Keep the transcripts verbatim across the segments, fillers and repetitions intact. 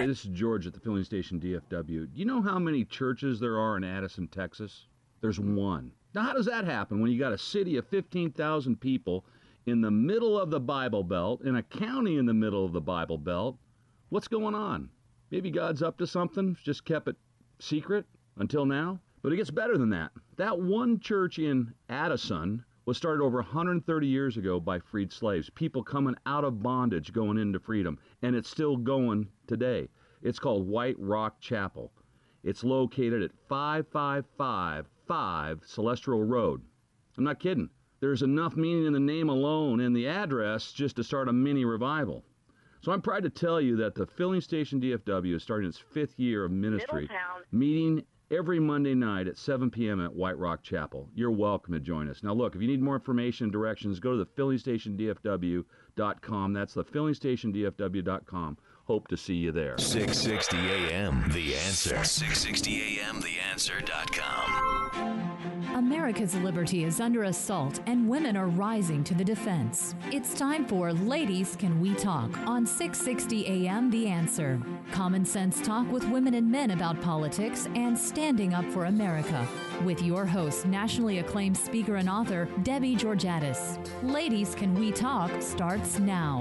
this is George at the Filling Station D F W. Do you know how many churches there are in Addison, Texas? There's one. Now, how does that happen when you got a city of fifteen thousand people in the middle of the Bible Belt, in a county in the middle of the Bible Belt? What's going on? Maybe God's up to something, just kept it secret until now? But it gets better than that. That one church in Addison was started over one hundred thirty years ago by freed slaves, people coming out of bondage, going into freedom, and it's still going today. It's called White Rock Chapel. It's located at five five five five Celestial Road. I'm not kidding. There's enough meaning in the name alone and the address just to start a mini revival. So I'm proud to tell you that the Filling Station D F W is starting its fifth year of ministry, Middletown. meeting every Monday night at seven p.m. at White Rock Chapel. You're welcome to join us. Now, look, if you need more information and directions, go to the filling station d f w dot com. That's the filling station d f w dot com. Hope to see you there. six sixty A M, The Answer. six sixty A M the answer dot com. America's liberty is under assault, and women are rising to the defense. It's time for Ladies Can We Talk on six sixty A M The Answer. Common sense talk with women and men about politics and standing up for America. With your host, nationally acclaimed speaker and author, Debbie Georgatos. Ladies Can We Talk starts now.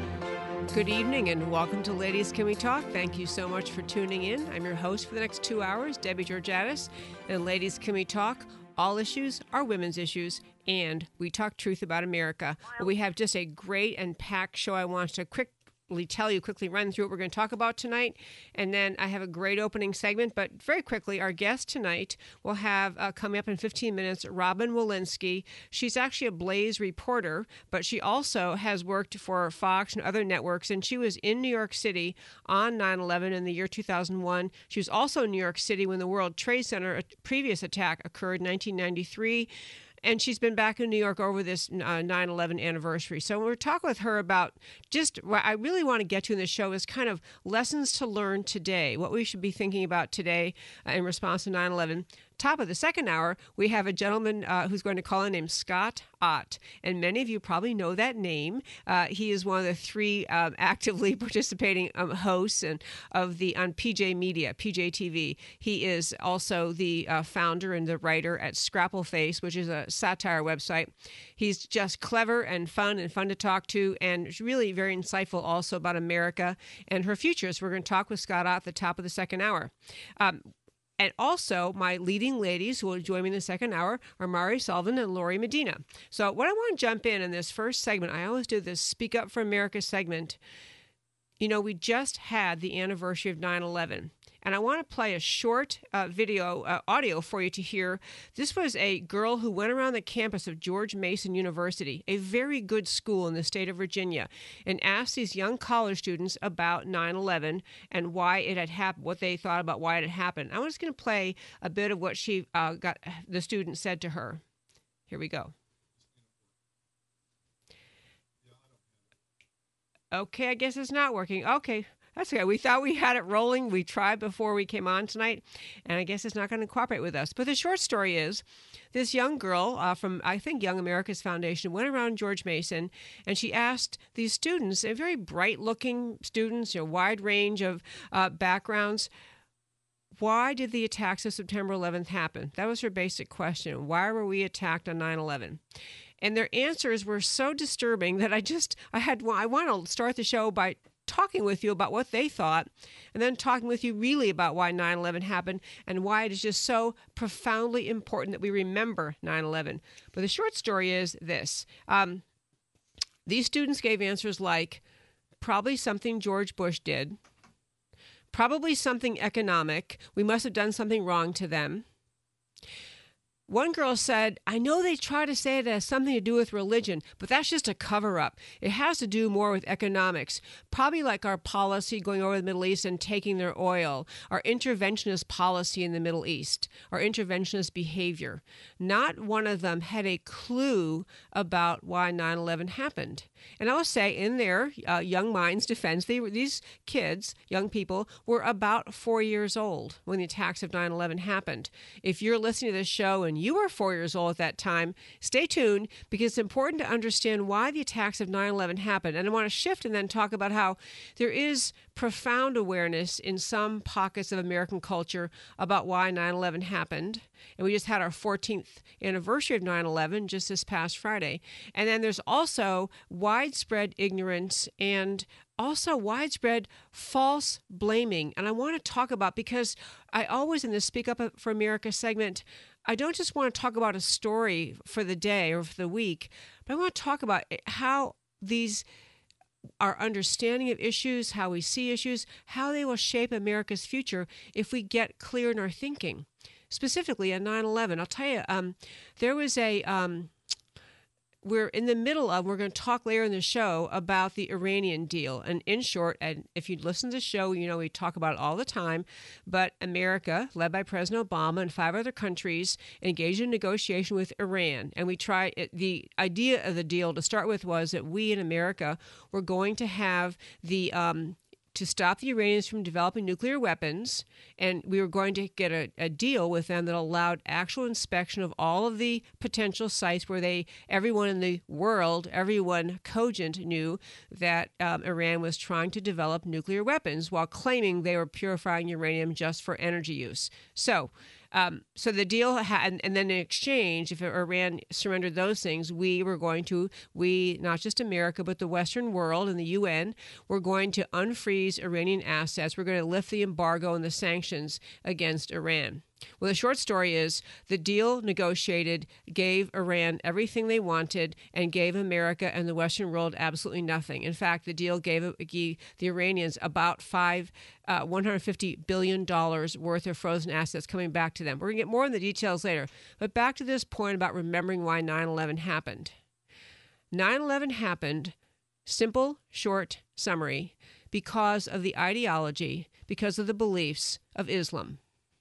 Good evening and welcome to Ladies Can We Talk. Thank you so much for tuning in. I'm your host for the next two hours, Debbie Georgatos. And Ladies Can We Talk? All issues are women's issues, and we talk truth about America. But we have just a great and packed show. I want to quickly tell you, quickly run through what we're going to talk about tonight. And then I have a great opening segment. But very quickly, our guest tonight will have, uh, coming up in fifteen minutes, Robin Walensky. She's actually a Blaze reporter, but she also has worked for Fox and other networks. And she was in New York City on nine eleven in the year two thousand one. She was also in New York City when the World Trade Center a previous attack occurred in nineteen ninety-three. And she's been back in New York over this uh, nine eleven anniversary. So we're talking with her about just what I really want to get to in this show is kind of lessons to learn today, what we should be thinking about today uh, in response to nine eleven. Top of the second hour, we have a gentleman uh, who's going to call in named Scott Ott. And many of you probably know that name. Uh, he is one of the three uh, actively participating um, hosts and of the on P J Media, P J T V. He is also the uh, founder and the writer at Scrappleface, which is a satire website. He's just clever and fun and fun to talk to, and really very insightful also about America and her future. So we're going to talk with Scott Ott at the top of the second hour. Um, And also, my leading ladies who will join me in the second hour are Mari Sullivan and Lori Medina. So what I want to jump in in this first segment, I always do this Speak Up for America segment. You know, we just had the anniversary of nine eleven. And I want to play a short uh, video, uh, audio for you to hear. This was a girl who went around the campus of George Mason University, a very good school in the state of Virginia, and asked these young college students about nine eleven and why it had happened, what they thought about why it had happened. I'm just going to play a bit of what she uh, got. The student said to her. Here we go. Okay, I guess it's not working. Okay. That's okay. We thought we had it rolling. We tried before we came on tonight, and I guess it's not going to cooperate with us. But the short story is, this young girl uh, from, I think, Young America's Foundation went around George Mason, and she asked these students, a very bright-looking students, you know, wide range of uh, backgrounds, why did the attacks of September eleventh happen? That was her basic question. Why were we attacked on nine eleven? And their answers were so disturbing that I just, I had, I want to start the show by talking with you about what they thought, and then talking with you really about why nine eleven happened and why it is just so profoundly important that we remember nine eleven. But the short story is this. Um, these students gave answers like, probably something George Bush did, probably something economic, we must have done something wrong to them. One girl said, I know they try to say it has something to do with religion, but that's just a cover-up. It has to do more with economics, probably like our policy going over the Middle East and taking their oil, our interventionist policy in the Middle East, our interventionist behavior. Not one of them had a clue about why nine eleven happened. And I will say, in their uh, young minds' defense, they were, these kids, young people, were about four years old when the attacks of nine eleven happened. If you're listening to this show and you were four years old at that time. Stay tuned, because it's important to understand why the attacks of nine eleven happened. And I want to shift and then talk about how there is profound awareness in some pockets of American culture about why nine eleven happened. And we just had our fourteenth anniversary of nine eleven just this past Friday. And then there's also widespread ignorance and also widespread false blaming. And I want to talk about, because I always in the Speak Up for America segment, I don't just want to talk about a story for the day or for the week, but I want to talk about how these, our understanding of issues, how we see issues, how they will shape America's future if we get clear in our thinking. Specifically on nine eleven, I'll tell you, um, there was a... Um, We're in the middle of, we're going to talk later in the show about the Iranian deal. And in short, and if you listen to the show, you know we talk about it all the time, but America, led by President Obama and five other countries, engaged in negotiation with Iran. And we try, the idea of the deal to start with was that we in America were going to have the, um, to stop the Iranians from developing nuclear weapons, and we were going to get a, a deal with them that allowed actual inspection of all of the potential sites where they, everyone in the world, everyone cogent knew that um, Iran was trying to develop nuclear weapons while claiming they were purifying uranium just for energy use. So, Um, so the deal had, and then in exchange, if Iran surrendered those things, we were going to, we, not just America, but the Western world and the U N, were going to unfreeze Iranian assets. We're going to lift the embargo and the sanctions against Iran. Well, the short story is the deal negotiated gave Iran everything they wanted and gave America and the Western world absolutely nothing. In fact, the deal gave, gave the Iranians about five, uh, one hundred fifty billion dollars worth of frozen assets coming back to them. We're going to get more in the details later. But back to this point about remembering why nine eleven happened. nine eleven happened, simple, short summary, because of the ideology, because of the beliefs of Islam.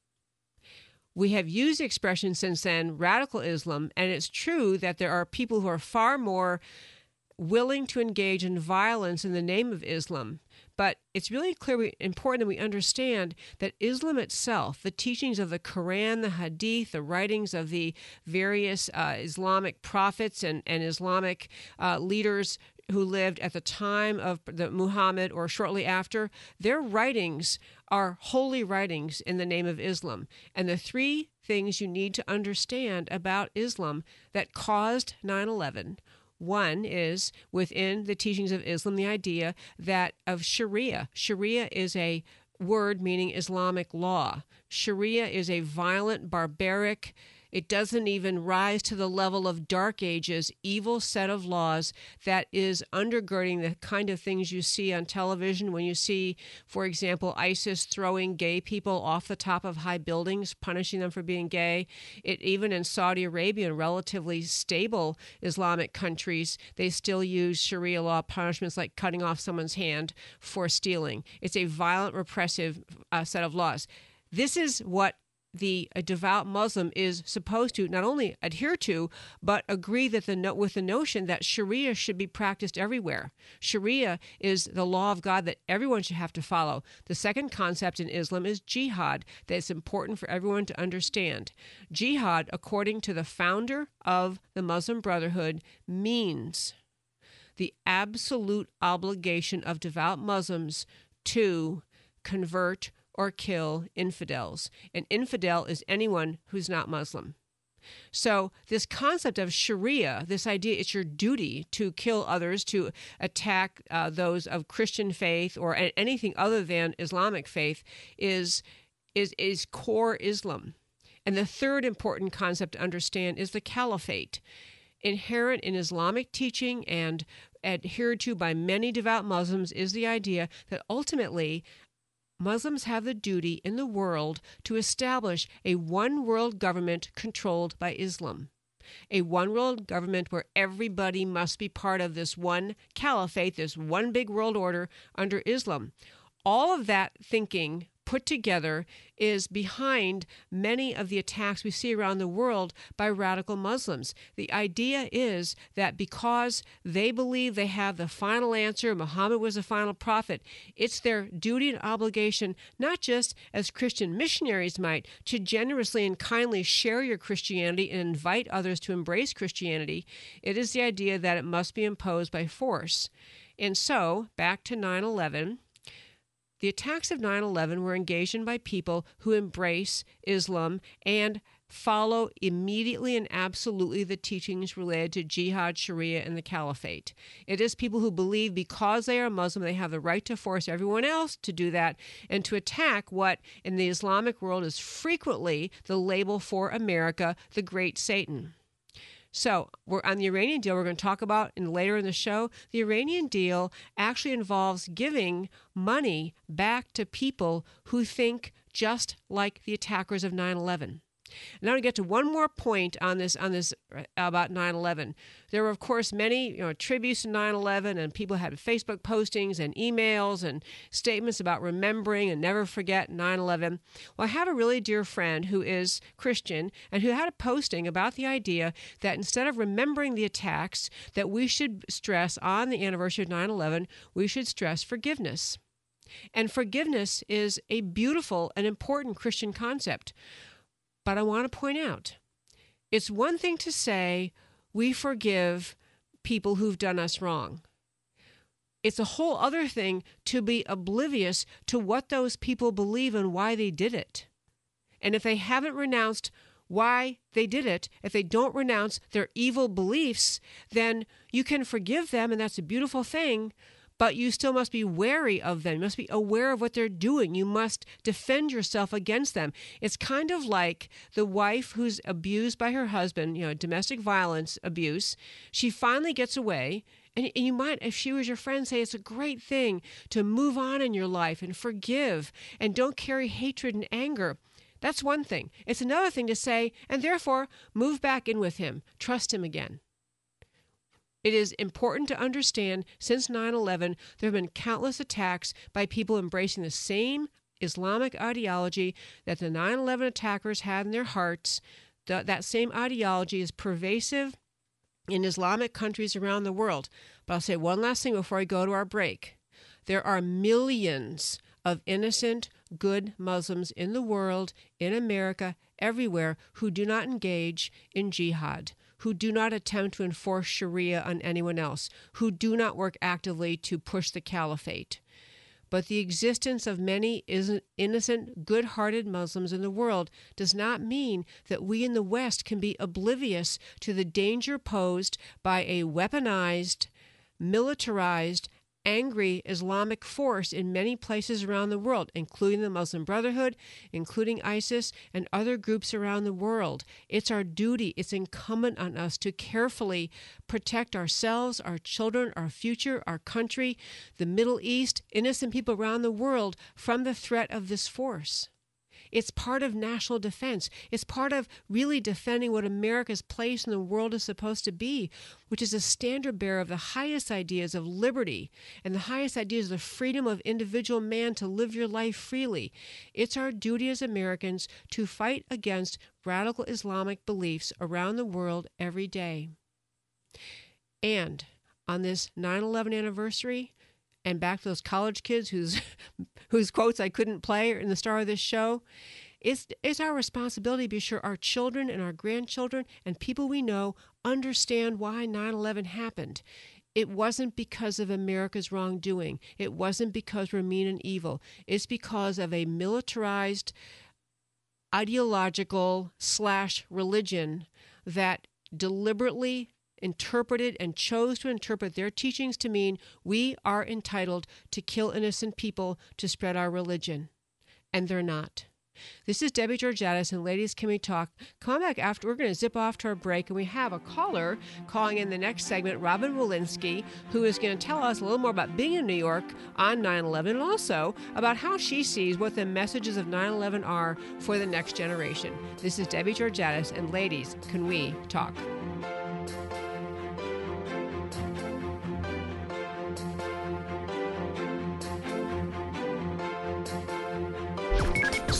We have used the expression since then, radical Islam, and it's true that there are people who are far more willing to engage in violence in the name of Islam. But it's really clear, important that we understand that Islam itself, the teachings of the Quran, the Hadith, the writings of the various uh, Islamic prophets and, and Islamic uh, leaders who lived at the time of the Muhammad or shortly after, their writings are holy writings in the name of Islam. And the three things you need to understand about Islam that caused nine eleven, one is within the teachings of Islam, the idea that of Sharia. Sharia is a word meaning Islamic law. Sharia is a violent, barbaric, it doesn't even rise to the level of Dark Ages, evil set of laws that is undergirding the kind of things you see on television when you see, for example, ISIS throwing gay people off the top of high buildings, punishing them for being gay. It, even in Saudi Arabia and relatively stable Islamic countries, they still use Sharia law punishments like cutting off someone's hand for stealing. It's a violent, repressive uh, set of laws. This is what the a devout Muslim is supposed to not only adhere to, but agree that the no, with the notion that Sharia should be practiced everywhere. Sharia is the law of God that everyone should have to follow. The second concept in Islam is jihad, that it's important for everyone to understand. Jihad, according to the founder of the Muslim Brotherhood, means the absolute obligation of devout Muslims to convert or kill infidels. An infidel is anyone who's not Muslim. So this concept of Sharia, this idea it's your duty to kill others, to attack uh, those of Christian faith or anything other than Islamic faith, is, is, is core Islam. And the third important concept to understand is the caliphate. Inherent in Islamic teaching and adhered to by many devout Muslims is the idea that ultimately Muslims have the duty in the world to establish a one-world government controlled by Islam. A one-world government where everybody must be part of this one caliphate, this one big world order under Islam. All of that thinking put together is behind many of the attacks we see around the world by radical Muslims. The idea is that because they believe they have the final answer, Muhammad was the final prophet, it's their duty and obligation, not just as Christian missionaries might, to generously and kindly share your Christianity and invite others to embrace Christianity. It is the idea that it must be imposed by force. And so, back to nine eleven, the attacks of nine eleven were engaged in by people who embrace Islam and follow immediately and absolutely the teachings related to jihad, Sharia, and the caliphate. It is people who believe because they are Muslim, they have the right to force everyone else to do that and to attack what in the Islamic world is frequently the label for America, the Great Satan. So we're on the Iranian deal we're going to talk about in, later in the show. The Iranian deal actually involves giving money back to people who think just like the attackers of nine eleven. Now to get to one more point on this on this about nine eleven. There were, of course, many you know, tributes to nine eleven, and people had Facebook postings and emails and statements about remembering and never forget nine eleven. Well, I have a really dear friend who is Christian and who had a posting about the idea that instead of remembering the attacks, that we should stress on the anniversary of nine eleven, we should stress forgiveness. And forgiveness is a beautiful and important Christian concept. But I want to point out, it's one thing to say we forgive people who've done us wrong. It's a whole other thing to be oblivious to what those people believe and why they did it. And if they haven't renounced why they did it, if they don't renounce their evil beliefs, then you can forgive them, and that's a beautiful thing. But you still must be wary of them. You must be aware of what they're doing. You must defend yourself against them. It's kind of like the wife who's abused by her husband, you know, domestic violence abuse. She finally gets away. And you might, if she was your friend, say it's a great thing to move on in your life and forgive and don't carry hatred and anger. That's one thing. It's another thing to say, and therefore move back in with him. Trust him again. It is important to understand, since nine eleven, there have been countless attacks by people embracing the same Islamic ideology that the nine eleven attackers had in their hearts. The, that same ideology is pervasive in Islamic countries around the world. But I'll say one last thing before I go to our break. There are millions of innocent, good Muslims in the world, in America, everywhere, who do not engage in jihad, who do not attempt to enforce Sharia on anyone else, who do not work actively to push the caliphate. But the existence of many innocent, good-hearted Muslims in the world does not mean that we in the West can be oblivious to the danger posed by a weaponized, militarized, angry Islamic force in many places around the world, including the Muslim Brotherhood, including ISIS, and other groups around the world. It's our duty, it's incumbent on us to carefully protect ourselves, our children, our future, our country, the Middle East, innocent people around the world from the threat of this force. It's part of national defense. It's part of really defending what America's place in the world is supposed to be, which is a standard bearer of the highest ideas of liberty and the highest ideas of the freedom of individual man to live your life freely. It's our duty as Americans to fight against radical Islamic beliefs around the world every day. And on this nine eleven anniversary, and back to those college kids whose whose quotes I couldn't play in the start of this show, it's, it's our responsibility to be sure our children and our grandchildren and people we know understand why nine eleven happened. It wasn't because of America's wrongdoing. It wasn't because we're mean and evil. It's because of a militarized, ideological slash religion that deliberately interpreted and chose to interpret their teachings to mean we are entitled to kill innocent people to spread our religion. And they're not. This is Debbie Georgatos, and Ladies Can We Talk? Come back after. We're going to zip off to our break, and we have a caller calling in the next segment, Robin Walensky, who is going to tell us a little more about being in New York on nine eleven, and also about how she sees what the messages of nine eleven are for the next generation. This is Debbie Georgatos, and Ladies Can We Talk?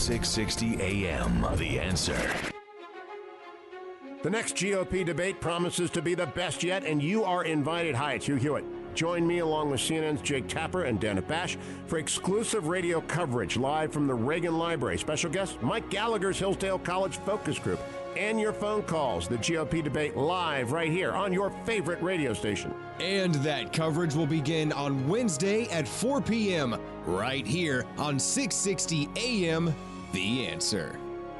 six sixty A M, The Answer. The next G O P debate promises to be the best yet, and you are invited. Hi, it's Hugh Hewitt. Join me along with C N N's Jake Tapper and Dana Bash for exclusive radio coverage live from the Reagan Library. Special guest, Mike Gallagher's Hillsdale College Focus Group. And your phone calls. The G O P debate live right here on your favorite radio station. And that coverage will begin on Wednesday at four p.m. right here on six sixty A M, The Answer.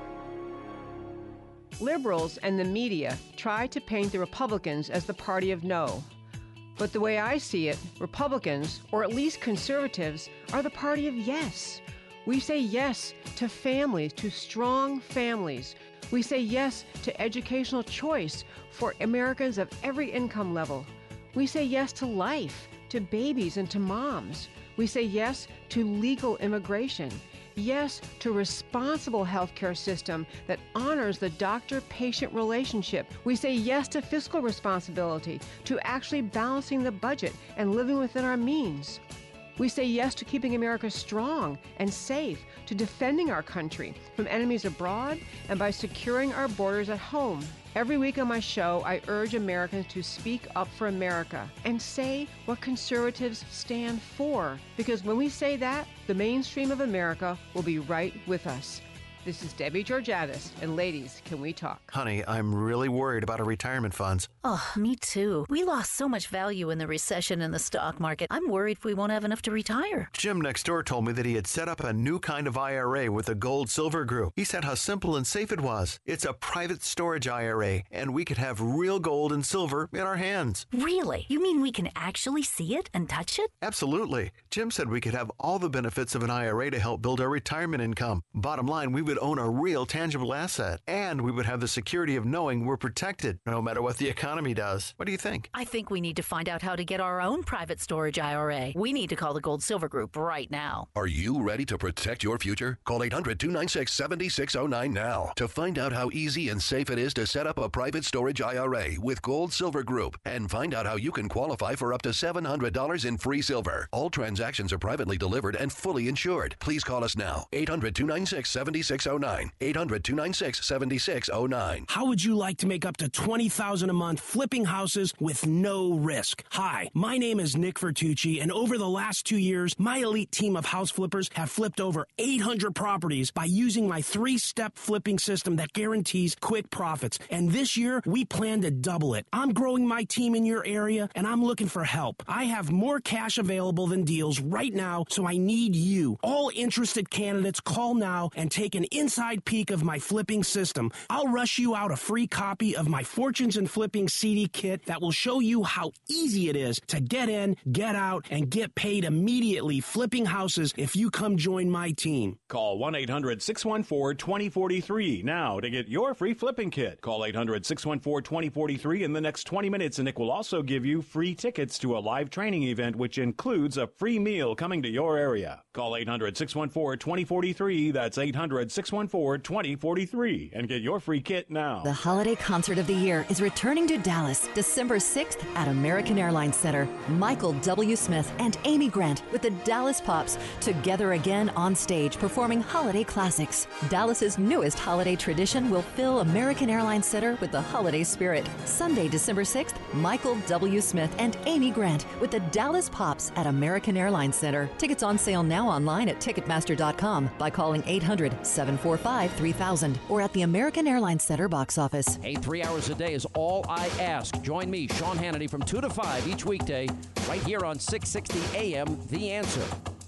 Liberals and the media try to paint the Republicans as the party of no. But the way I see it, Republicans, or at least conservatives, are the party of yes. We say yes to families, to strong families. We say yes to educational choice for Americans of every income level. We say yes to life, to babies and to moms. We say yes to legal immigration. Yes to responsible healthcare system that honors the doctor-patient relationship. We say yes to fiscal responsibility, to actually balancing the budget and living within our means. We say yes to keeping America strong and safe, to defending our country from enemies abroad, and by securing our borders at home. Every week on my show, I urge Americans to speak up for America and say what conservatives stand for. Because when we say that, the mainstream of America will be right with us. This is Debbie Georgatos, and ladies, can we talk? Honey, I'm really worried about our retirement funds. Oh, me too. We lost so much value in the recession in the stock market. I'm worried we won't have enough to retire. Jim next door told me that he had set up a new kind of I R A with the Gold Silver Group. He said how simple and safe it was. It's a private storage I R A, and we could have real gold and silver in our hands. Really? You mean we can actually see it and touch it? Absolutely. Jim said we could have all the benefits of an I R A to help build our retirement income. Bottom line, we would own a real tangible asset, and we would have the security of knowing we're protected no matter what the economy does. What do you think? I think we need to find out how to get our own private storage I R A. We need to call the Gold Silver Group right now. Are you ready to protect your future? Call eight hundred, two nine six, seven six zero nine now to find out how easy and safe it is to set up a private storage I R A with Gold Silver Group, and find out how you can qualify for up to seven hundred dollars in free silver. All transactions are privately delivered and fully insured. Please call us now. eight hundred, two nine six, seven six zero nine. eight hundred, two nine six, seven six zero nine. How would you like to make up to twenty thousand dollars a month flipping houses with no risk? Hi, my name is Nick Vertucci, and over the last two years, my elite team of house flippers have flipped over eight hundred properties by using my three-step flipping system that guarantees quick profits. And this year, we plan to double it. I'm growing my team in your area, and I'm looking for help. I have more cash available than deals right now, so I need you. All interested candidates, call now and take an inside peek of my flipping system. I'll rush you out a free copy of my Fortunes and Flipping C D kit that will show you how easy it is to get in, get out, and get paid immediately flipping houses if you come join my team. Call one eight hundred, six one four, two zero four three now to get your free flipping kit. Call eight hundred, six one four, two zero four three in the next twenty minutes, and Nick will also give you free tickets to a live training event, which includes a free meal coming to your area. Call eight hundred, six one four, two zero four three. That's eight hundred, six one four, two zero four three, and get your free kit now. The holiday concert of the year is returning to Dallas December sixth at American Airlines Center. Michael W. Smith and Amy Grant with the Dallas Pops together again on stage performing holiday classics. Dallas's newest holiday tradition will fill American Airlines Center with the holiday spirit. Sunday, December sixth, Michael W. Smith and Amy Grant with the Dallas Pops at American Airlines Center. Tickets on sale now online at Ticketmaster dot com by calling eight hundred, seven four five, three thousand or at the American Airlines Center box office. Hey, three hours a day is all I ask. Join me, Sean Hannity, from two to five each weekday, right here on six sixty A M, The Answer.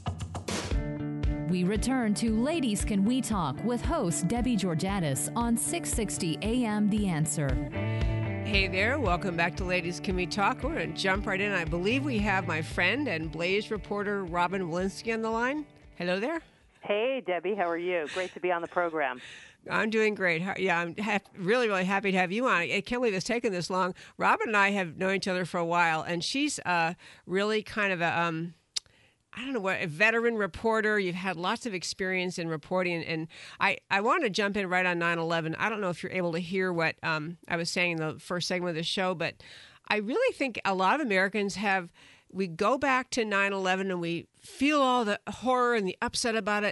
We return to Ladies Can We Talk with host Debbie Georgatos on six sixty A M, The Answer. Hey there, welcome back to Ladies Can We Talk. We're going to jump right in. I believe we have my friend and Blaze reporter Robin Walensky on the line. Hello there. Hey, Debbie, how are you? Great to be on the program. I'm doing great. Yeah, I'm ha- really, really happy to have you on. I can't believe it's taken this long. Robin and I have known each other for a while, and she's uh, really kind of a, um, I don't know, what, a veteran reporter. You've had lots of experience in reporting, and I, I want to jump in right on nine eleven. I don't know if you're able to hear what um, I was saying in the first segment of the show, but I really think a lot of Americans have, we go back to nine eleven and we feel all the horror and the upset about it.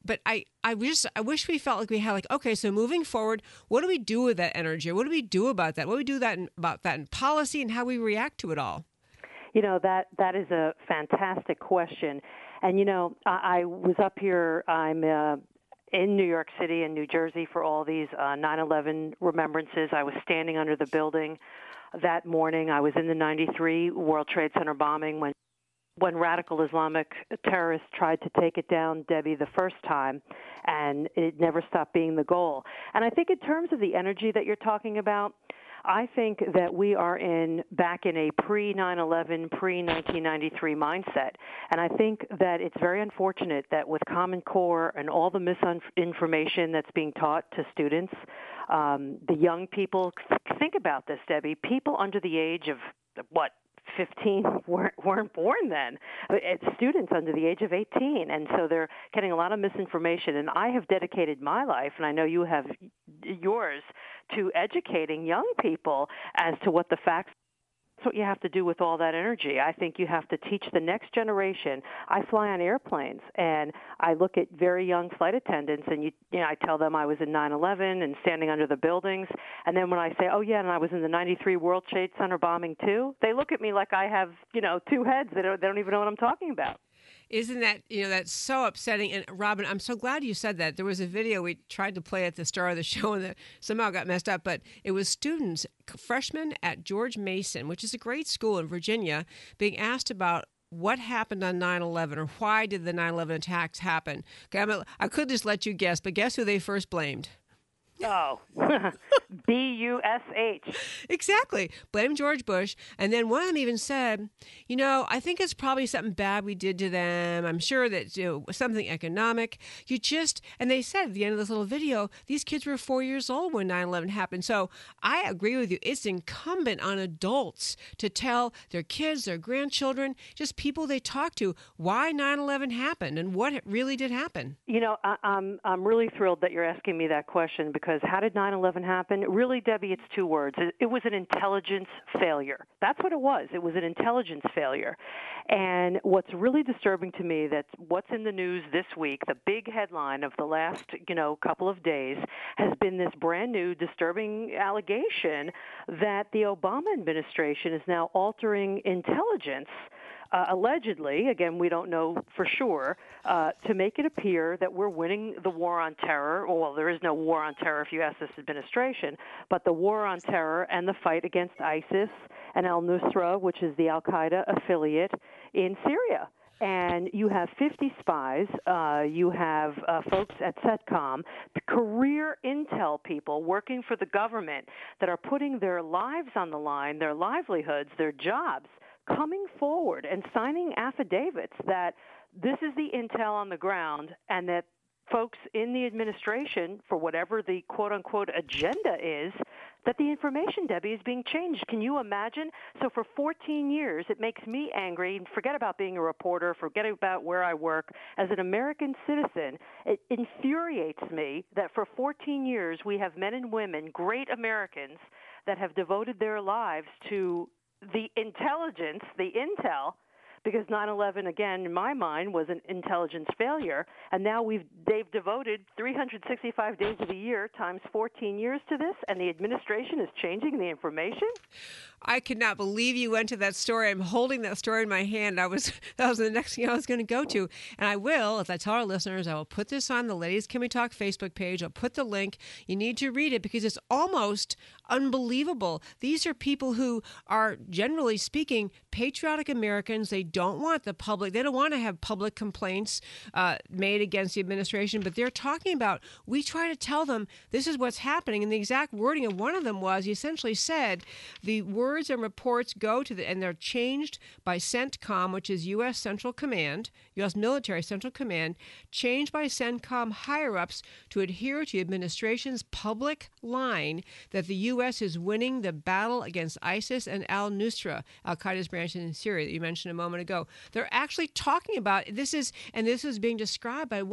but I, I just I wish we felt like we had like, okay, so moving forward, what do we do with that energy? What do we do about that? What do we do that in, about that in policy and how we react to it all? You know, that that is a fantastic question. And, you know, I, I was up here, I'm uh, in New York City and New Jersey for all these uh, nine eleven remembrances. I was standing under the building that morning. I was in the ninety-three World Trade Center bombing when when radical Islamic terrorists tried to take it down, Debbie, the first time, and it never stopped being the goal. And I think in terms of the energy that you're talking about, I think that we are in back in a pre nine eleven, pre nineteen ninety-three mindset. And I think that it's very unfortunate that with Common Core and all the misinformation that's being taught to students, um, the young people, think about this, Debbie, people under the age of, what, fifteen weren't, weren't born then. It's students under the age of eighteen, and so they're getting a lot of misinformation. And I have dedicated my life, and I know you have yours, to educating young people as to what the facts are. That's what you have to do with all that energy. I think you have to teach the next generation. I fly on airplanes, and I look at very young flight attendants, and you, you know, I tell them I was in nine eleven and standing under the buildings. And then when I say, oh, yeah, and I was in the ninety-three World Trade Center bombing too, they look at me like I have, you know, two heads. They don't, they don't even know what I'm talking about. Isn't that, you know, that's so upsetting. And Robin, I'm so glad you said that. There was a video we tried to play at the start of the show and that somehow got messed up, but it was students, freshmen at George Mason, which is a great school in Virginia, being asked about what happened on nine eleven or why did the nine eleven attacks happen. Okay, I'm a, I could just let you guess, but guess who they first blamed? Oh, B U S H. Exactly. Blame George Bush. And then one of them even said, you know, I think it's probably something bad we did to them. I'm sure that, you know, something economic. You just, and they said at the end of this little video, these kids were four years old when nine eleven happened. So I agree with you. It's incumbent on adults to tell their kids, their grandchildren, just people they talk to, why nine eleven happened and what really did happen. You know, I, I'm, I'm really thrilled that you're asking me that question, because Because how did nine eleven happen? Really, Debbie, it's two words. It, it was an intelligence failure. That's what it was. It was an intelligence failure. And what's really disturbing to me, that's what's in the news this week, the big headline of the last, you know, couple of days, has been this brand new disturbing allegation that the Obama administration is now altering intelligence, Uh, allegedly, again, we don't know for sure, uh, to make it appear that we're winning the war on terror. Well, there is no war on terror if you ask this administration, but the war on terror and the fight against ISIS and al-Nusra, which is the al-Qaeda affiliate in Syria. And you have fifty spies, uh, you have uh, folks at CENTCOM, career intel people working for the government that are putting their lives on the line, their livelihoods, their jobs, coming forward and signing affidavits that this is the intel on the ground and that folks in the administration, for whatever the quote-unquote agenda is, that the information, Debbie, is being changed. Can you imagine? So for fourteen years, it makes me angry, and forget about being a reporter, forget about where I work. As an American citizen, it infuriates me that for fourteen years we have men and women, great Americans, that have devoted their lives to the intelligence, the intel, because nine eleven, again, in my mind, was an intelligence failure, and now we've they've devoted three hundred sixty-five days of the year times fourteen years to this, and the administration is changing the information? I could not believe you went to that story. I'm holding that story in my hand. I was that was the next thing I was going to go to. And I will, if I tell our listeners, I will put this on the Ladies Can We Talk Facebook page. I'll put the link. You need to read it because it's almost unbelievable. These are people who are, generally speaking, patriotic Americans. They don't want the public, they don't want to have public complaints uh, made against the administration, but they're talking about, we try to tell them this is what's happening. And the exact wording of one of them was, he essentially said, the word Words and reports go to the, and they're changed by CENTCOM, which is U S Central Command, U S Military Central Command, changed by CENTCOM higher-ups to adhere to the administration's public line that the U S is winning the battle against ISIS and al-Nusra, al-Qaeda's branch in Syria that you mentioned a moment ago. They're actually talking about, this is, and this is being described by one higher-up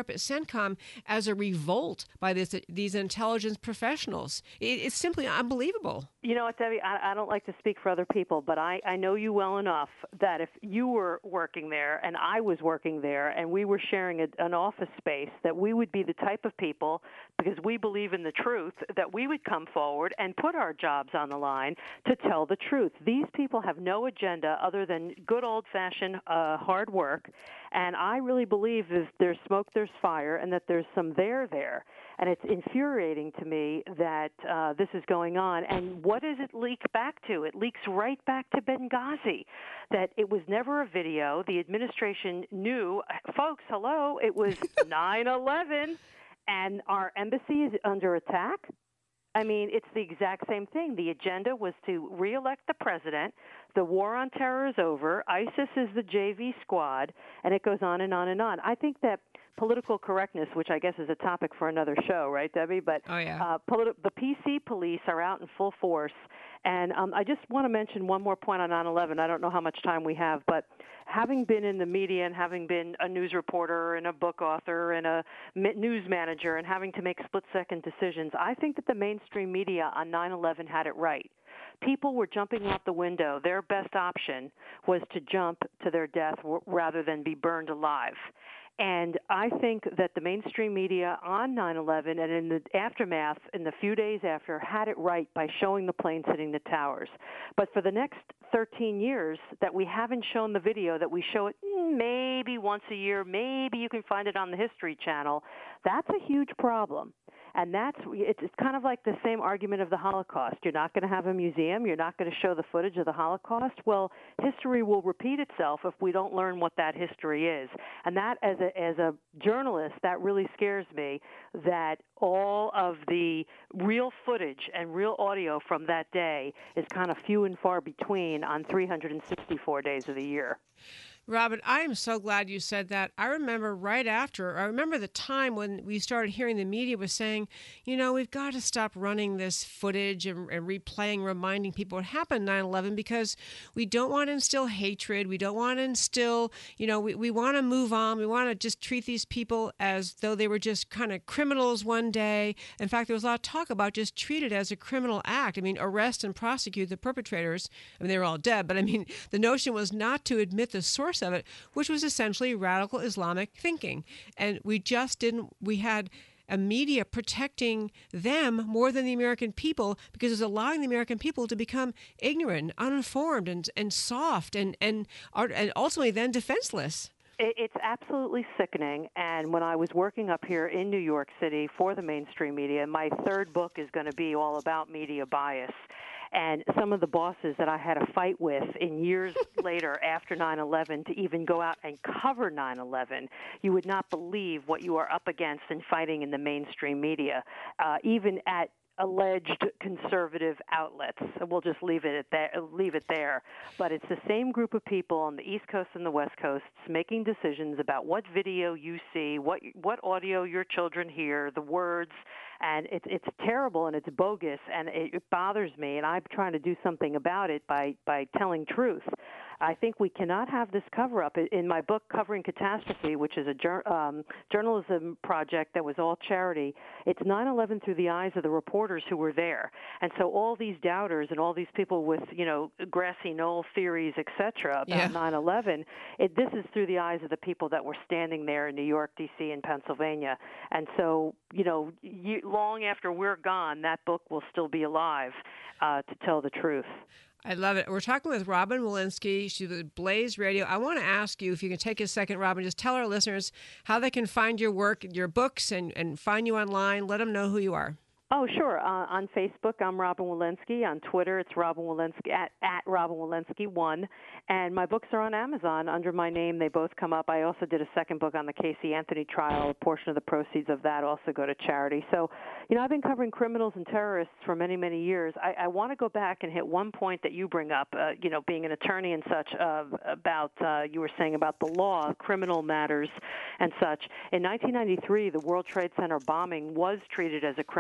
up at CENTCOM as a revolt by this, these intelligence professionals. It, it's simply unbelievable. You know what, Debbie, I, I don't like to speak for other people, but I, I know you well enough that if you were working there and I was working there and we were sharing a, an office space, that we would be the type of people, because we believe in the truth, that we would come forward and put our jobs on the line to tell the truth. These people have no agenda other than good old-fashioned uh, hard work, and I really believe if there's smoke, there's fire, and that there's some there there. And it's infuriating to me that uh, this is going on. And what does it leak back to? It leaks right back to Benghazi, that it was never a video. The administration knew, folks, hello, it was nine eleven, and our embassy is under attack. I mean, it's the exact same thing. The agenda was to reelect the president. The war on terror is over. ISIS is the J V squad, and it goes on and on and on. I think that political correctness, which I guess is a topic for another show, right, Debbie? But oh, yeah. uh, politi- the P C police are out in full force. And um, I just want to mention one more point on nine eleven. I don't know how much time we have, but having been in the media and having been a news reporter and a book author and a news manager and having to make split-second decisions, I think that the mainstream media on nine eleven had it right. People were jumping out the window. Their best option was to jump to their death w- rather than be burned alive. And I think that the mainstream media on nine eleven and in the aftermath, in the few days after, had it right by showing the planes hitting the towers. But for the next thirteen years that we haven't shown the video, that we show it maybe once a year, maybe you can find it on the History Channel, that's a huge problem. And that's it's, it's kind of like the same argument of the Holocaust. You're not going to have a museum. You're not going to show the footage of the Holocaust. Well, history will repeat itself if we don't learn what that history is. And that, as a as a journalist, that really scares me, that all of the real footage and real audio from that day is kind of few and far between on three hundred sixty-four days of the year. Robin, I am so glad you said that. I remember right after, I remember the time when we started hearing the media was saying, you know, we've got to stop running this footage and, and replaying, reminding people what happened nine eleven, because we don't want to instill hatred. We don't want to instill, you know, we, we want to move on. We want to just treat these people as though they were just kind of criminals one day. In fact, there was a lot of talk about just treat it as a criminal act. I mean, arrest and prosecute the perpetrators. I mean, they were all dead, but I mean, the notion was not to admit the source of it, which was essentially radical Islamic thinking. And we just didn't, we had a media protecting them more than the American people, because it was allowing the American people to become ignorant, uninformed, and, and soft, and, and, and ultimately then defenseless. It's absolutely sickening. And when I was working up here in New York City for the mainstream media, my third book is going to be all about media bias. And some of the bosses that I had a fight with in years later after nine eleven to even go out and cover nine eleven, you would not believe what you are up against in fighting in the mainstream media, uh, even at alleged conservative outlets. So we'll just leave it at that, leave it there. But it's the same group of people on the East Coast and the West Coast making decisions about what video you see, what what audio your children hear, the words, and it's it's terrible and it's bogus, and it, it bothers me, and I'm trying to do something about it by by telling truth. I think we cannot have this cover-up. In my book, Covering Catastrophe, which is a jur- um, journalism project that was all charity, it's nine eleven through the eyes of the reporters who were there. And so all these doubters and all these people with, you know, grassy knoll theories, et cetera, about yeah. nine eleven, it, this is through the eyes of the people that were standing there in New York, D C, and Pennsylvania. And so, you know, you, long after we're gone, that book will still be alive uh, to tell the truth. I love it. We're talking with Robin Walensky. She's with Blaze Radio. I want to ask you, if you can take a second, Robin, just tell our listeners how they can find your work, your books, and, and find you online. Let them know who you are. Oh, sure. Uh, on Facebook, I'm Robin Walensky. On Twitter, it's Robin Walensky, at, at Robin Walensky one. And my books are on Amazon under my name. They both come up. I also did a second book on the Casey Anthony trial. A portion of the proceeds of that also go to charity. So, you know, I've been covering criminals and terrorists for many, many years. I, I want to go back and hit one point that you bring up, uh, you know, being an attorney and such, uh, about, uh, you were saying about the law, criminal matters and such. In nineteen ninety-three, the World Trade Center bombing was treated as a criminal matter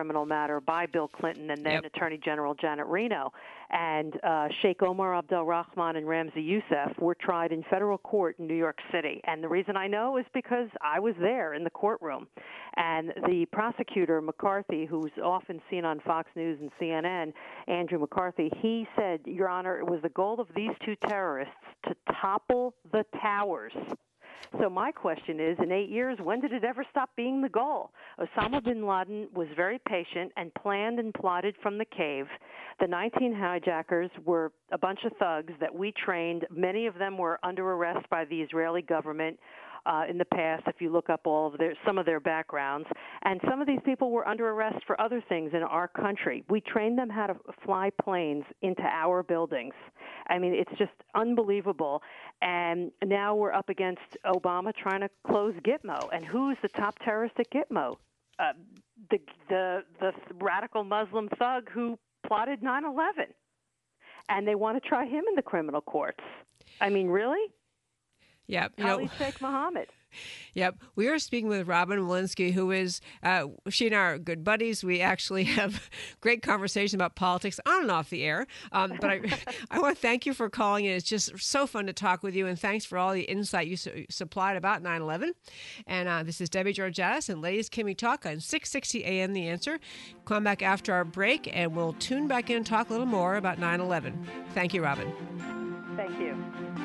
matter, by Bill Clinton and then Yep. Attorney General Janet Reno. And uh, Sheikh Omar Abdel Rahman and Ramzi Youssef were tried in federal court in New York City. And the reason I know is because I was there in the courtroom. And the prosecutor, McCarthy, who's often seen on Fox News and C N N, Andrew McCarthy, he said, Your Honor, it was the goal of these two terrorists to topple the towers. So my question is, in eight years, when did it ever stop being the goal? Osama bin Laden was very patient and planned and plotted from the cave. The nineteen hijackers were a bunch of thugs that we trained. Many of them were under arrest by the Israeli government uh, in the past, if you look up all of their some of their backgrounds. And some of these people were under arrest for other things in our country. We trained them how to fly planes into our buildings. I mean, it's just unbelievable. And now we're up against Obama trying to close Gitmo. And who's the top terrorist at Gitmo? Uh, the, the, the radical Muslim thug who plotted nine eleven. And they want to try him in the criminal courts. I mean, really? Yep. You Ali know, Sheikh Mohammed. Yep. We are speaking with Robin Walensky, who is, uh, she and I are good buddies. We actually have great conversation about politics on and off the air. Um, but I, I want to thank you for calling in. It's just so fun to talk with you. And thanks for all the insight you su- supplied about nine eleven. And uh, this is Debbie Georgatos, and Ladies Can We Talk on six sixty A M The Answer. Come back after our break, and we'll tune back in and talk a little more about nine eleven. Thank you, Robin. Thank you.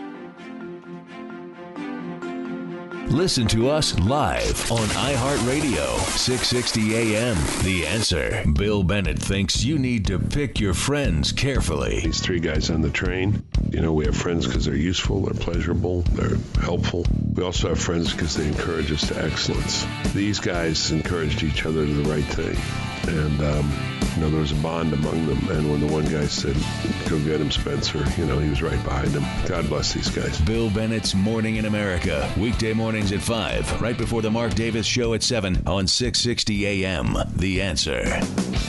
Listen to us live on iHeartRadio, six sixty A M The Answer. Bill Bennett thinks you need to pick your friends carefully. These three guys on the train, you know, we have friends because they're useful, they're pleasurable, they're helpful. We also have friends because they encourage us to excellence. These guys encouraged each other to the right thing. And, um, you know, there was a bond among them. And when the one guy said, go get him, Spencer, you know, he was right behind him. God bless these guys. Bill Bennett's Morning in America. Weekday mornings at five, right before the Mark Davis Show at seven on six sixty A M The Answer.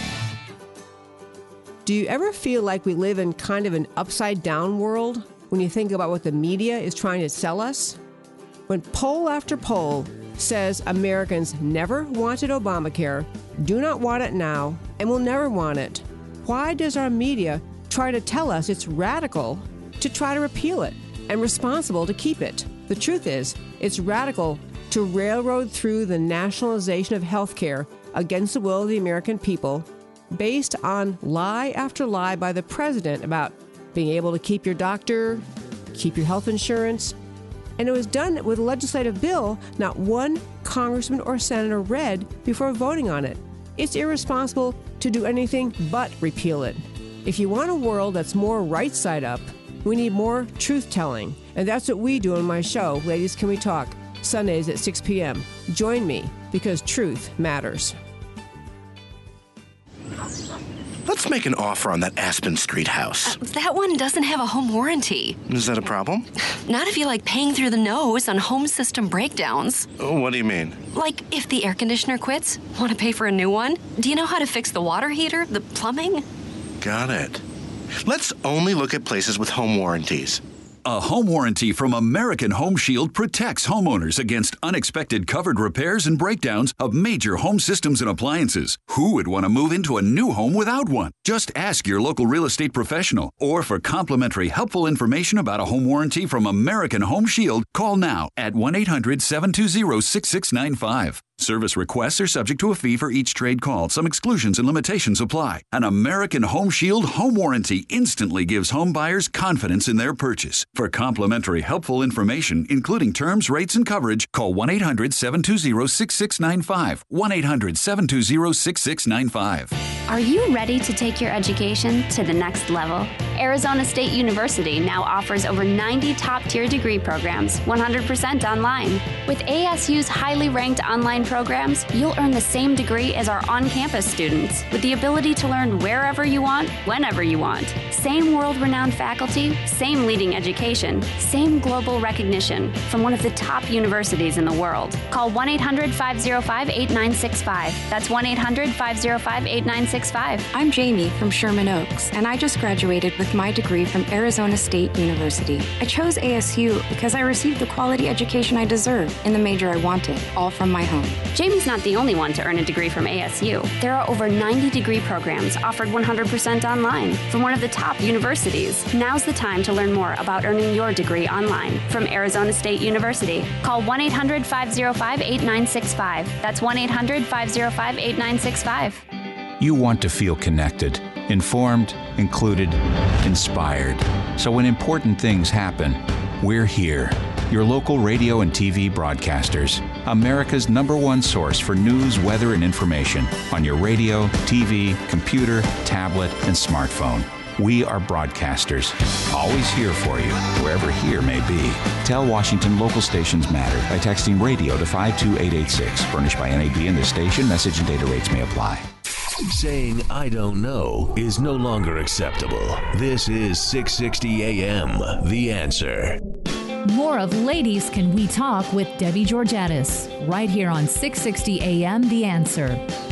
Do you ever feel like we live in kind of an upside-down world when you think about what the media is trying to sell us? When poll after poll says Americans never wanted Obamacare, do not want it now, and will never want it, why does our media try to tell us it's radical to try to repeal it and responsible to keep it? The truth is, it's radical to railroad through the nationalization of health care against the will of the American people, based on lie after lie by the president about being able to keep your doctor, keep your health insurance. And it was done with a legislative bill not one congressman or senator read before voting on it. It's irresponsible to do anything but repeal it. If you want a world that's more right side up, we need more truth-telling. And that's what we do on my show, Ladies Can We Talk, Sundays at six p.m. Join me, because truth matters. Let's make an offer on that Aspen Street house. Uh, that one doesn't have a home warranty. Is that a problem? Not if you like paying through the nose on home system breakdowns. Oh, what do you mean? Like if the air conditioner quits, want to pay for a new one? Do you know how to fix the water heater, the plumbing? Got it. Let's only look at places with home warranties. A home warranty from American Home Shield protects homeowners against unexpected covered repairs and breakdowns of major home systems and appliances. Who would want to move into a new home without one? Just ask your local real estate professional. Or for complimentary helpful information about a home warranty from American Home Shield, call now at one eight hundred seven two zero six six nine five. Service requests are subject to a fee for each trade call. Some exclusions and limitations apply. An American Home Shield home warranty instantly gives home buyers confidence in their purchase. For complimentary helpful information, including terms, rates, and coverage, call one eight hundred seven two zero six six nine five. one eight hundred seven two zero six six nine five. Are you ready to take your education to the next level? Arizona State University now offers over ninety top-tier degree programs, one hundred percent online. With A S U's highly ranked online programs, you'll earn the same degree as our on-campus students, with the ability to learn wherever you want, whenever you want. Same world-renowned faculty, same leading education, same global recognition from one of the top universities in the world. Call one eight hundred five oh five eight nine six five. That's one eight hundred five oh five eight nine six six five. I'm Jamie from Sherman Oaks, and I just graduated with my degree from Arizona State University. I chose A S U because I received the quality education I deserve in the major I wanted, all from my home. Jamie's not the only one to earn a degree from A S U. There are over ninety degree programs offered one hundred percent online from one of the top universities. Now's the time to learn more about earning your degree online from Arizona State University. Call one eight hundred, five oh five, eight nine six five. That's one eight hundred, five oh five, eight nine six five. You want to feel connected, informed, included, inspired. So when important things happen, we're here. Your local radio and T V broadcasters. America's number one source for news, weather, and information on your radio, T V, computer, tablet, and smartphone. We are broadcasters, always here for you, wherever here may be. Tell Washington local stations matter by texting radio to five two eight eight six. Furnished by N A B and this station. Message and data rates may apply. Saying I don't know is no longer acceptable. This is six sixty A M, The Answer. More of Ladies Can We Talk with Debbie Georgatos, right here on six sixty A M, The Answer.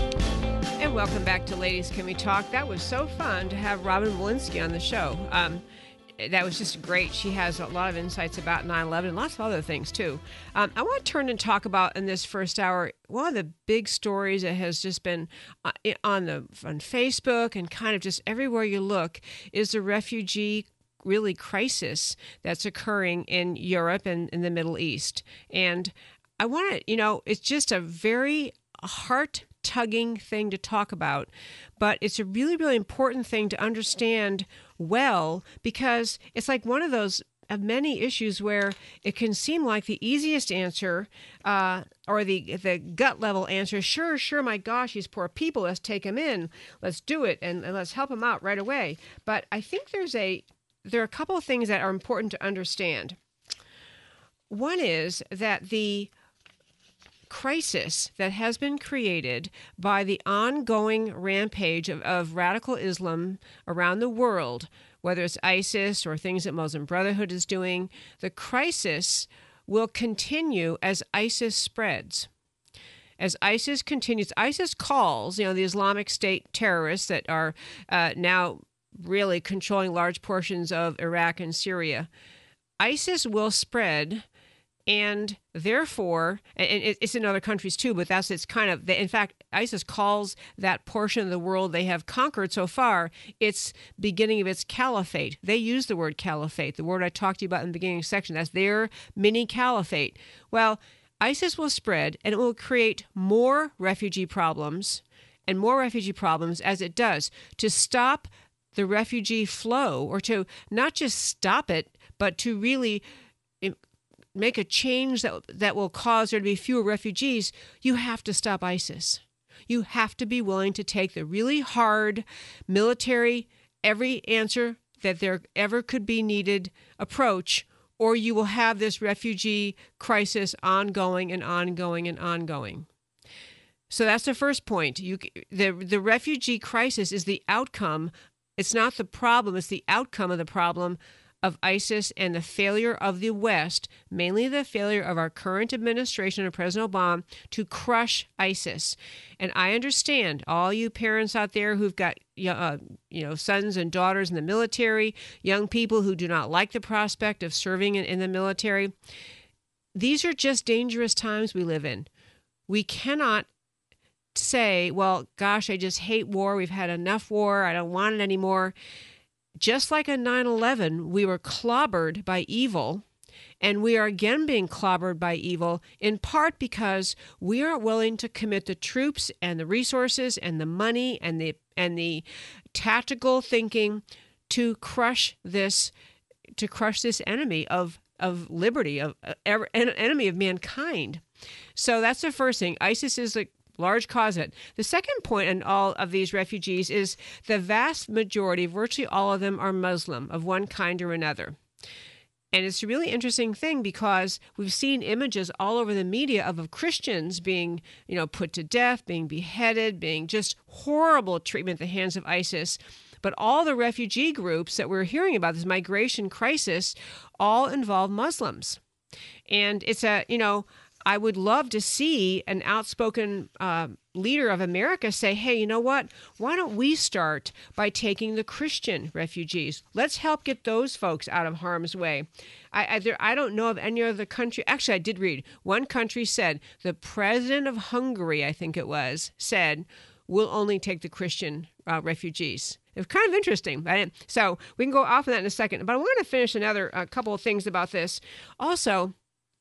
And welcome back to Ladies Can We Talk. That was so fun to have Robin Walensky on the show. Um, that was just great. She has a lot of insights about nine eleven and lots of other things, too. Um, I want to turn and talk about, in this first hour, one of the big stories that has just been uh, on the on Facebook and kind of just everywhere you look is the refugee really crisis that's occurring in Europe and in the Middle East. And I want to, you know, it's just a very heart-tugging thing to talk about, but it's a really, really important thing to understand well, because it's like one of those of many issues where it can seem like the easiest answer uh, or the the gut level answer, sure, sure, my gosh, these poor people, let's take them in, let's do it, and, and let's help them out right away. But I think there's a there are a couple of things that are important to understand. One is that the crisis that has been created by the ongoing rampage of, of radical Islam around the world, whether it's ISIS or things that Muslim Brotherhood is doing, the crisis will continue as ISIS spreads. As ISIS continues, ISIS calls, you know, the Islamic State terrorists that are uh, now really controlling large portions of Iraq and Syria. ISIS will spread, and therefore, and it's in other countries too, but that's it's kind of, in fact, ISIS calls that portion of the world they have conquered so far its beginning of its caliphate. They use the word caliphate, the word I talked to you about in the beginning section. That's their mini caliphate. Well, ISIS will spread, and it will create more refugee problems and more refugee problems as it does. To stop the refugee flow, or to not just stop it, but to really make a change that that will cause there to be fewer refugees, you have to stop ISIS. You have to be willing to take the really hard military, every answer that there ever could be needed approach, or you will have this refugee crisis ongoing and ongoing and ongoing. So that's the first point. You, the, the refugee crisis is the outcome. It's not the problem, it's the outcome of the problem of ISIS and the failure of the West, mainly the failure of our current administration of President Obama, to crush ISIS. And I understand all you parents out there who've got uh, you know, sons and daughters in the military, young people who do not like the prospect of serving in, in the military. These are just dangerous times we live in. We cannot say, well, gosh, I just hate war. We've had enough war. I don't want it anymore. Just like on nine eleven, we were clobbered by evil, and we are again being clobbered by evil, in part because we aren't willing to commit the troops and the resources and the money and the and the tactical thinking to crush this to crush this enemy of of liberty, of uh, an enemy of mankind. So that's the first thing. ISIS is a large cause of it. The second point in all of these refugees is the vast majority, virtually all of them, are Muslim of one kind or another. And it's a really interesting thing because we've seen images all over the media of, of Christians being, you know, put to death, being beheaded, being just horrible treatment at the hands of ISIS. But all the refugee groups that we're hearing about, this migration crisis, all involve Muslims. And it's a, you know, I would love to see an outspoken uh, leader of America say, hey, you know what? Why don't we start by taking the Christian refugees? Let's help get those folks out of harm's way. I, I, there, I don't know of any other country. Actually, I did read. One country said, the president of Hungary, I think it was, said, we'll only take the Christian uh, refugees. It was kind of interesting. Right? So we can go off on that in a second. But I want to finish another a couple of things about this. Also,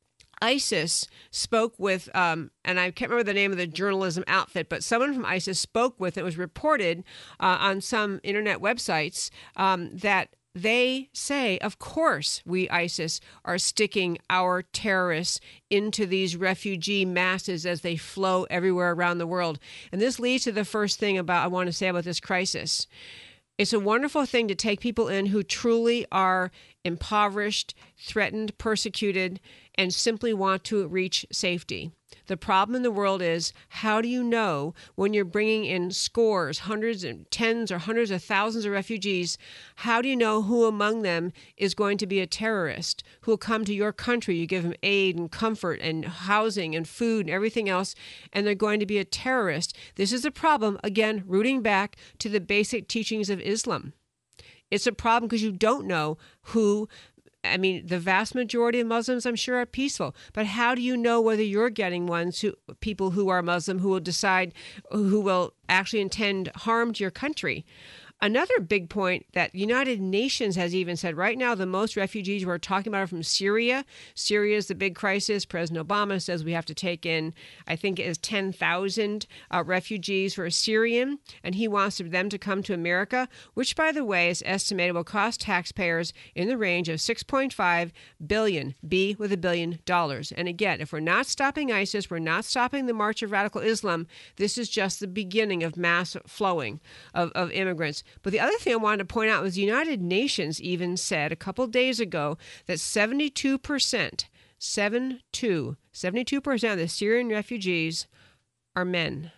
ISIS spoke with, um, and I can't remember the name of the journalism outfit, but someone from ISIS spoke with, it was reported uh, on some internet websites um, that they say, of course, we, ISIS, are sticking our terrorists into these refugee masses as they flow everywhere around the world. And this leads to the first thing about I want to say about this crisis. It's a wonderful thing to take people in who truly are impoverished, threatened, persecuted, and simply want to reach safety. The problem in the world is, how do you know when you're bringing in scores, hundreds and tens or hundreds of thousands of refugees, how do you know who among them is going to be a terrorist, who will come to your country? You give them aid and comfort and housing and food and everything else, and they're going to be a terrorist. This is a problem, again, rooting back to the basic teachings of Islam. It's a problem because you don't know who. I mean, the vast majority of Muslims, I'm sure, are peaceful. But how do you know whether you're getting ones who, people who are Muslim, who will decide, who will actually intend harm to your country? Another big point that United Nations has even said, right now, the most refugees we're talking about are from Syria. Syria is the big crisis. President Obama says we have to take in, I think it is ten thousand uh, refugees for a Syrian, and he wants them to come to America, which, by the way, is estimated will cost taxpayers in the range of six point five billion dollars, B with a billion dollars. And again, if we're not stopping ISIS, we're not stopping the march of radical Islam, this is just the beginning of mass flowing of, of immigrants. But the other thing I wanted to point out was the United Nations even said a couple of days ago that seventy-two percent, seventy-two, seventy-two percent of the Syrian refugees are men.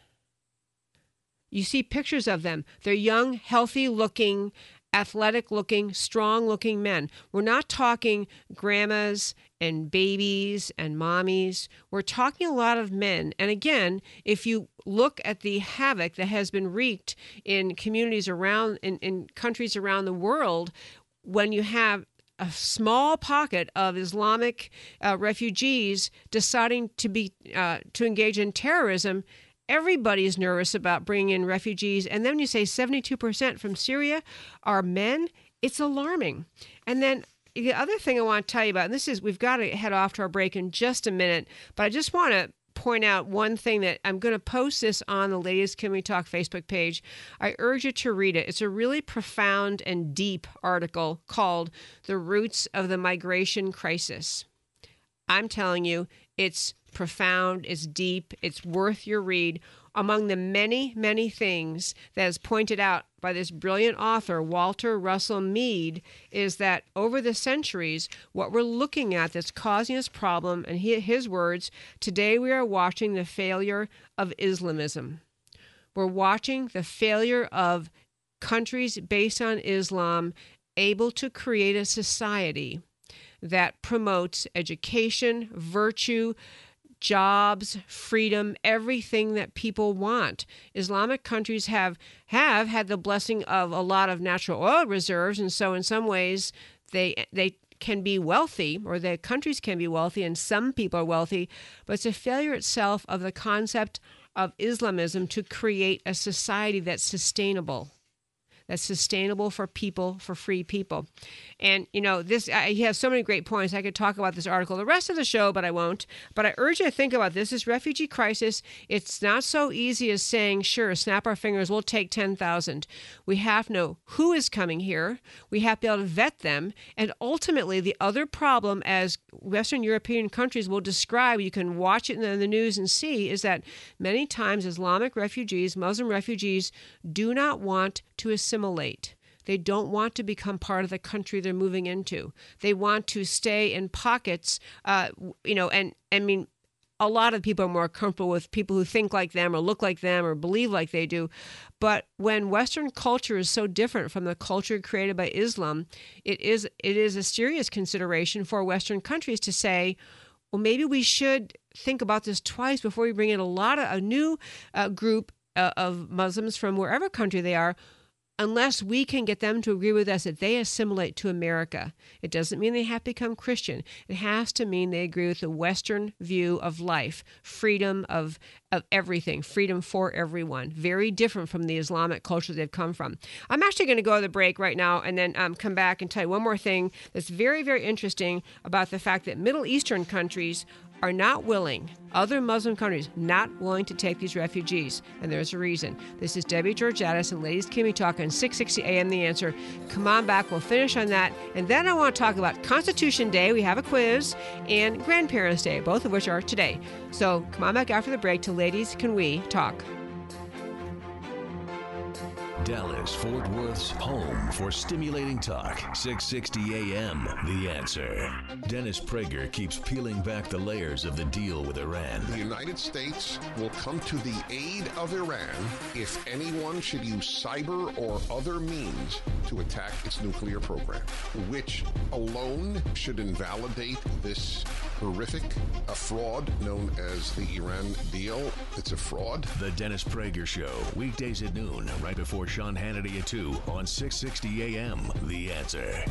You see pictures of them. They're young, healthy-looking, athletic-looking, strong-looking men. We're not talking grandmas and babies and mommies. We're talking a lot of men. And again, if you look at the havoc that has been wreaked in communities around, in, in countries around the world, when you have a small pocket of Islamic uh, refugees deciding to be uh, to engage in terrorism, everybody's nervous about bringing in refugees. And then you say seventy-two percent from Syria are men. It's alarming. And then the other thing I want to tell you about, and this is, we've got to head off to our break in just a minute, but I just want to point out one thing that I'm going to post this on the Ladies Can We Talk Facebook page. I urge you to read it. It's a really profound and deep article called The Roots of the Migration Crisis. I'm telling you, it's profound, it's deep, it's worth your read. Among the many, many things that is pointed out by this brilliant author, Walter Russell Mead, is that over the centuries, what we're looking at that's causing this problem, and he, his words, today we are watching the failure of Islamism. We're watching the failure of countries based on Islam able to create a society that promotes education, virtue, jobs, freedom, everything that people want. Islamic countries have have had the blessing of a lot of natural oil reserves, and so in some ways they they can be wealthy, or the countries can be wealthy, and some people are wealthy, but it's a failure itself of the concept of Islamism to create a society that's sustainable. That's sustainable for people, for free people. And, you know, this I, he has so many great points. I could talk about this article the rest of the show, but I won't. But I urge you to think about this. This refugee crisis, it's not so easy as saying, sure, snap our fingers, we'll take ten thousand. We have to know who is coming here. We have to be able to vet them. And ultimately, the other problem, as Western European countries will describe, you can watch it in the news and see, is that many times Islamic refugees, Muslim refugees, do not want to assimilate. They don't want to become part of the country they're moving into. They want to stay in pockets, uh, you know, and I mean, a lot of people are more comfortable with people who think like them or look like them or believe like they do. But when Western culture is so different from the culture created by Islam, it is it is a serious consideration for Western countries to say, well, maybe we should think about this twice before we bring in a lot of a new uh, group uh, of Muslims from wherever country they are, unless we can get them to agree with us that they assimilate to America. It doesn't mean they have to become Christian. It has to mean they agree with the Western view of life, freedom of, of everything, freedom for everyone. Very different from the Islamic culture they've come from. I'm actually going to go to the break right now and then um, come back and tell you one more thing that's very, very interesting about the fact that Middle Eastern countries are not willing, other Muslim countries not willing to take these refugees. And there's a reason. This is Debbie Georgatos and Ladies Can We Talk on six sixty A M The Answer. Come on back. We'll finish on that. And then I want to talk about Constitution Day. We have a quiz. And Grandparents' Day, both of which are today. So come on back after the break to Ladies Can We Talk. Dallas, Fort Worth's home for stimulating talk. six sixty A M, The Answer. Dennis Prager keeps peeling back the layers of the deal with Iran. The United States will come to the aid of Iran if anyone should use cyber or other means to attack its nuclear program, which alone should invalidate this horrific, a fraud known as the Iran deal. It's a fraud. The Dennis Prager Show, weekdays at noon, right before Sean Hannity at two on six sixty A M, The Answer.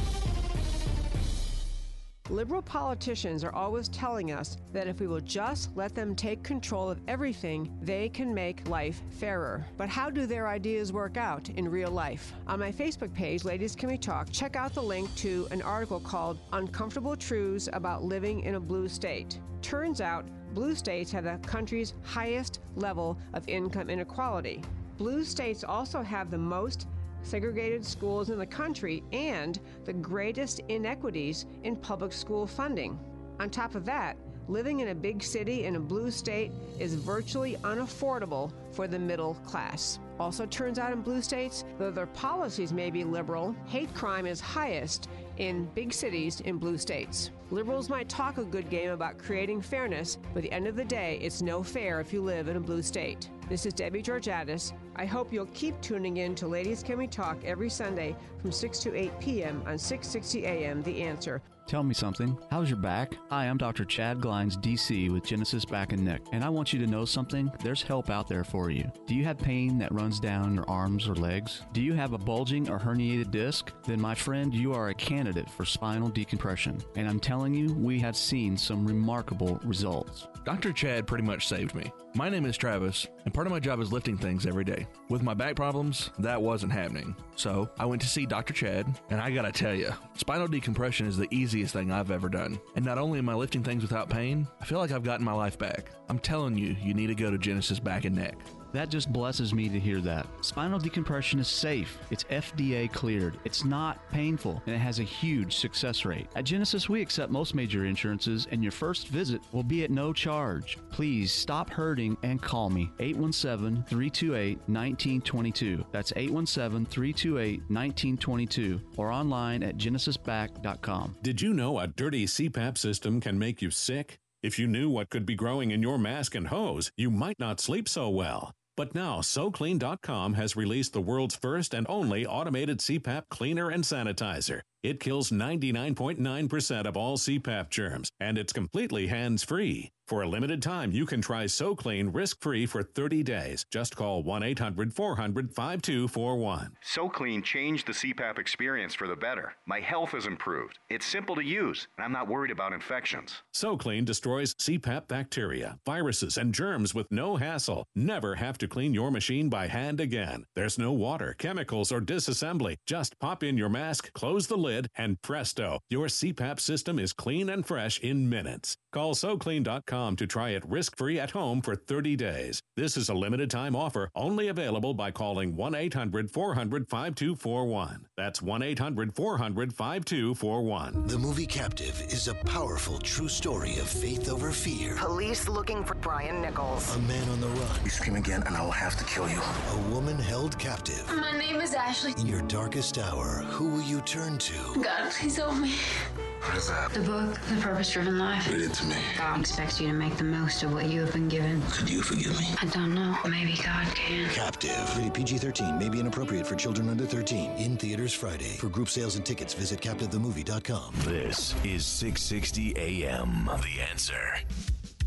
Liberal politicians are always telling us that if we will just let them take control of everything, they can make life fairer. But how do their ideas work out in real life? On my Facebook page, Ladies Can We Talk, check out the link to an article called Uncomfortable Truths About Living in a Blue State. Turns out, blue states have the country's highest level of income inequality. Blue states also have the most segregated schools in the country and the greatest inequities in public school funding. On top of that, living in a big city in a blue state is virtually unaffordable for the middle class. Also turns out in blue states, though their policies may be liberal, hate crime is highest in big cities in blue states. Liberals might talk a good game about creating fairness, but at the end of the day, it's no fair if you live in a blue state. This is Debbie Georgatos. I hope you'll keep tuning in to Ladies Can We Talk every Sunday from six to eight p.m. on six sixty A M The Answer. Tell me something. How's your back? Hi, I'm Doctor Chad Glines, D C with Genesis Back and Neck, and I want you to know something. There's help out there for you. Do you have pain that runs down your arms or legs? Do you have a bulging or herniated disc? Then, my friend, you are a candidate for spinal decompression, and I'm telling you, we have seen some remarkable results. Doctor Chad pretty much saved me. My name is Travis, and part of my job is lifting things every day. With my back problems, that wasn't happening. So I went to see Doctor Chad, and I gotta tell you, spinal decompression is the easiest thing I've ever done. And not only am I lifting things without pain, I feel like I've gotten my life back. I'm telling you, you need to go to Genesis Back and Neck. That just blesses me to hear that. Spinal decompression is safe. It's F D A cleared. It's not painful, and it has a huge success rate. At Genesis, we accept most major insurances, and your first visit will be at no charge. Please stop hurting and call me. eight one seven, three two eight, one nine two two. That's eight one seven, three two eight, one nine two two, or online at genesis back dot com. Did you know a dirty C PAP system can make you sick? If you knew what could be growing in your mask and hose, you might not sleep so well. But now, So Clean dot com has released the world's first and only automated C PAP cleaner and sanitizer. It kills ninety-nine point nine percent of all C PAP germs, and it's completely hands-free. For a limited time, you can try So Clean risk-free for thirty days. Just call one eight hundred, four hundred, five two four one. So Clean changed the C PAP experience for the better. My health has improved. It's simple to use, and I'm not worried about infections. So Clean destroys C PAP bacteria, viruses, and germs with no hassle. Never have to clean your machine by hand again. There's no water, chemicals, or disassembly. Just pop in your mask, close the lid, and presto, your C PAP system is clean and fresh in minutes. Call So Clean dot com to try it risk-free at home for thirty days. This is a limited-time offer only available by calling one eight hundred, four hundred, five two four one. That's one eight hundred, four hundred, five two four one. The movie Captive is a powerful true story of faith over fear. Police looking for Brian Nichols. A man on the run. You scream again and I will have to kill you. A woman held captive. My name is Ashley. In your darkest hour, who will you turn to? God, please help me. What is that? The book, The Purpose-Driven Life. Read it to me. God expects you to make the most of what you have been given. Could you forgive me? I don't know. Maybe God can. Captive. Rated P G thirteen. May be inappropriate for children under thirteen. In theaters Friday. For group sales and tickets, visit captive the movie dot com. This is six sixty A M. The Answer.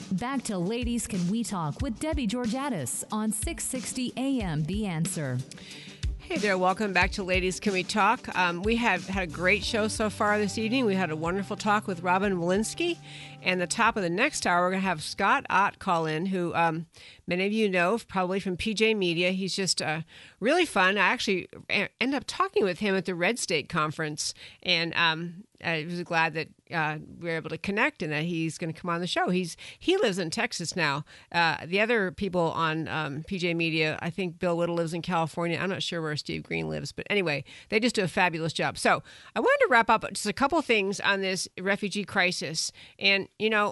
Back to Ladies Can We Talk with Debbie Georgatos on six sixty A M The Answer. Hey there, welcome back to Ladies Can We Talk. Um, we have had a great show so far this evening. We had a wonderful talk with Robin Walensky. And the top of the next hour, we're going to have Scott Ott call in, who um, many of you know probably from P J Media. He's just uh, really fun. I actually ended up talking with him at the Red State Conference, and um, I was glad that uh, we were able to connect and that he's going to come on the show. He's He lives in Texas now. Uh, the other people on um, P J Media, I think Bill Whittle lives in California. I'm not sure where Steve Green lives, but anyway, they just do a fabulous job. So I wanted to wrap up just a couple things on this refugee crisis. And you know,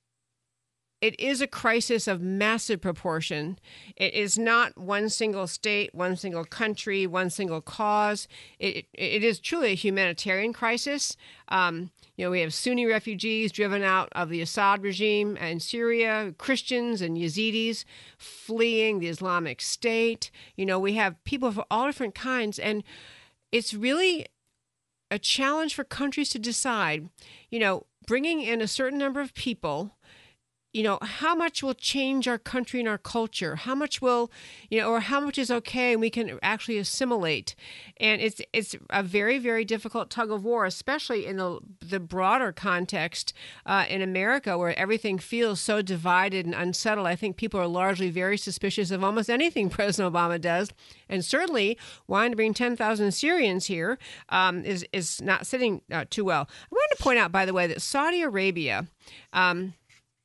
it is a crisis of massive proportion. It is not one single state, one single country, one single cause. It, it is truly a humanitarian crisis. Um, you know, we have Sunni refugees driven out of the Assad regime in Syria, Christians and Yazidis fleeing the Islamic State. You know, we have people of all different kinds, and it's really a challenge for countries to decide, you know, bringing in a certain number of people, you know, how much will change our country and our culture? How much will, you know, or how much is okay and we can actually assimilate? And it's it's a very, very difficult tug of war, especially in the the broader context uh, in America, where everything feels so divided and unsettled. I think people are largely very suspicious of almost anything President Obama does, and certainly wanting to bring ten thousand Syrians here um, is is not sitting uh, too well. I wanted to point out, by the way, that Saudi Arabia. Um,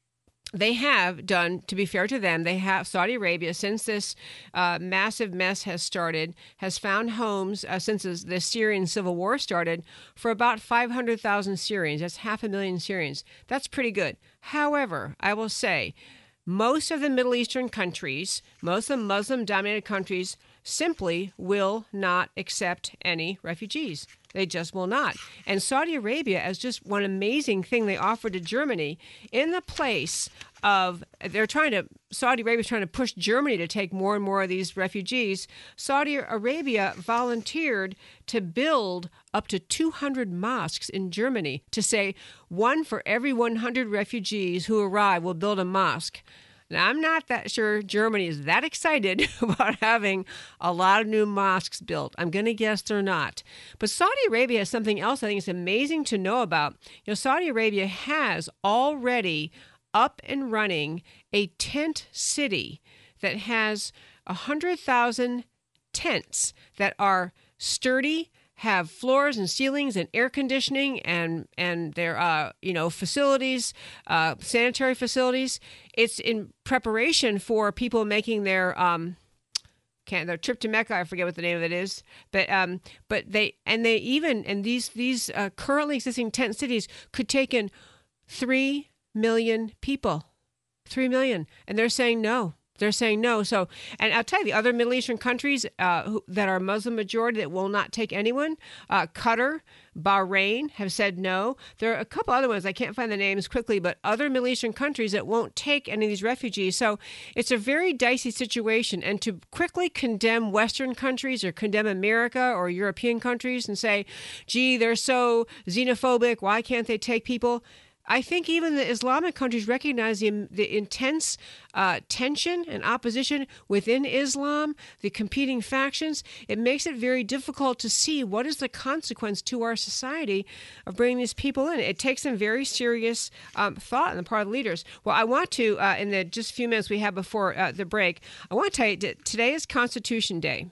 They have done, to be fair to them, they have, Saudi Arabia, since this uh, massive mess has started, has found homes, uh, since the Syrian civil war started, for about five hundred thousand Syrians. That's half a million Syrians. That's pretty good. However, I will say, most of the Middle Eastern countries, most of the Muslim-dominated countries, simply will not accept any refugees. They just will not. And Saudi Arabia, as just one amazing thing they offered to Germany, in the place of, they're trying to, Saudi Arabia is trying to push Germany to take more and more of these refugees. Saudi Arabia volunteered to build up to two hundred mosques in Germany, to say one for every one hundred refugees who arrive will build a mosque. Now, I'm not that sure Germany is that excited about having a lot of new mosques built. I'm going to guess they're not. But Saudi Arabia has something else I think is amazing to know about. You know, Saudi Arabia has already up and running a tent city that has one hundred thousand tents that are sturdy, have floors and ceilings and air conditioning and and their uh, you know facilities, uh, sanitary facilities. It's in preparation for people making their um, can't their trip to Mecca. I forget what the name of it is, but um, but they and they even and these these uh, currently existing tent cities could take in three million people, three million, and they're saying no. They're saying no. So, and I'll tell you, the other Middle Eastern countries uh, who, that are Muslim majority that will not take anyone, uh, Qatar, Bahrain have said no. There are a couple other ones. I can't find the names quickly, but other Middle Eastern countries that won't take any of these refugees. So it's a very dicey situation. And to quickly condemn Western countries or condemn America or European countries and say, gee, they're so xenophobic, why can't they take people? I think even the Islamic countries recognize the, the intense uh, tension and opposition within Islam, the competing factions. It makes it very difficult to see what is the consequence to our society of bringing these people in. It takes some very serious um, thought on the part of the leaders. Well, I want to, uh, in the just a few minutes we have before uh, the break, I want to tell you that today is Constitution Day.